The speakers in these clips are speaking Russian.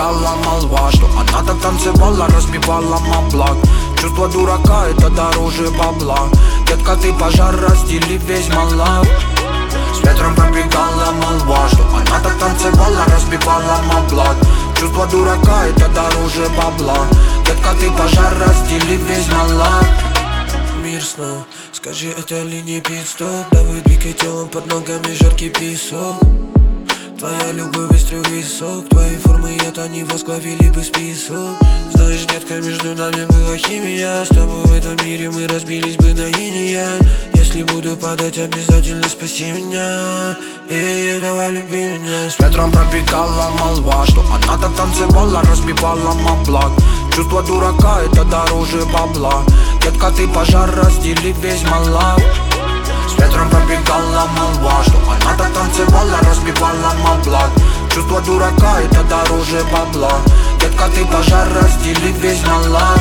пробегала молва, что она так танцевала, разбивала маблак. Чувство дурака — это дороже бабла. Детка, ты пожар, раздели весь малак. С ветром пробегала молва, что она так танцевала, разбивала маблак. Чувство дурака — это дороже бабла. Детка, ты пожар, раздели весь малак. Мир снов, скажи, это ли не пит-стоп? Давай двигай телом, под ногами жаркий песок. Твоя любовь из трех висок, твои формы это не возглавили бы список. Знаешь, детка, между нами была химия. С тобой в этом мире мы разбились бы на инь. Если буду падать, обязательно спаси меня. Давай люби меня. С ветром пробегала молва, что она так танцевала, разбивала маблак. Чувство дурака — это дороже бабла. Детка, ты пожар, раздели весь малак. С ветром пробегала молва, что она так танцевала, разбивала маблак. Чувство дурака — это дороже бабла. Детка, ты пожар, раздели весь малак.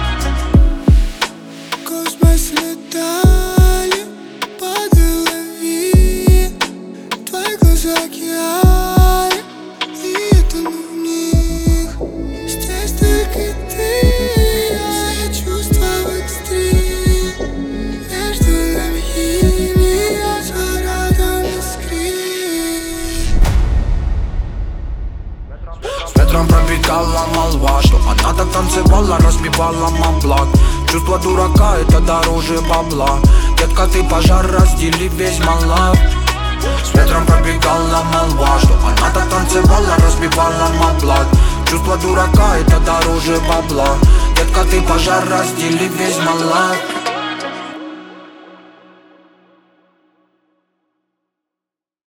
Космос летали по голове, твои глаза океаны, и я тону в них. Здесь только ты, а я чувства в экстрим. Между нами химия, зарядом искрит. С ветром пробегала молва, что она так танцевала, разбивала маблак. Чувство дурака — это дороже бабла. Детка, ты пожар, раздели весь малак. С ветром пробегала молва, что она так танцевала, разбивала маблак. Чувство дурака — это дороже бабла. Детка, ты пожар, раздели весь малак.